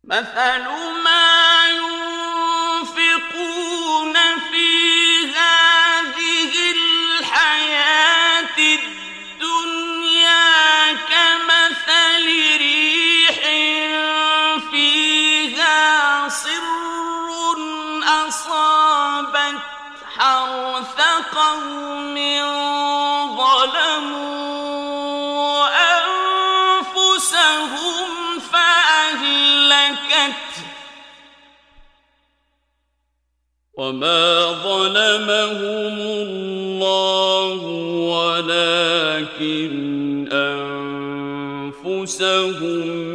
مثل ما ينفقون في هذه الحياة الدنيا كمثل ريح فيها صر أصابت حرث قوم ظلموا أنفسهم فأهلكته وما ظلمهم الله ولكن أنفسهم